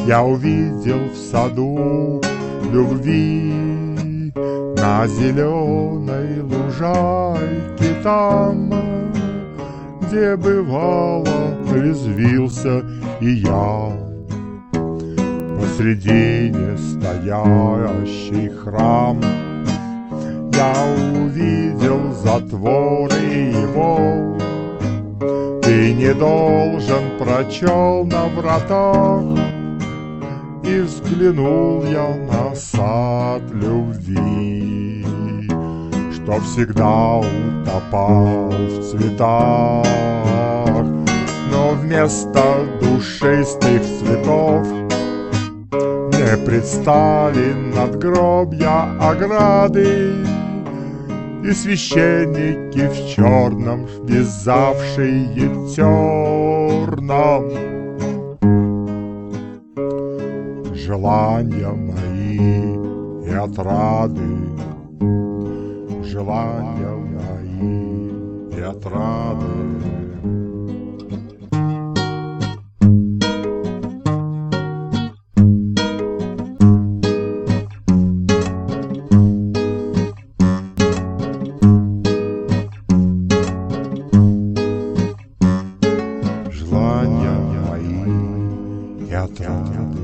Я увидел в саду любви на зеленой лужайке там, где бывало резвился и я. Посредине стоящий храм, я увидел затворы его. Ты не должен, прочел на вратах, и взглянул я на сад любви, что всегда утопал в цветах. Но вместо душистых цветов мне предстали надгробья ограды и священники в черном, вязавшие терном. Желания мои и отрады, желания мои и отрады. Желания мои и отрады.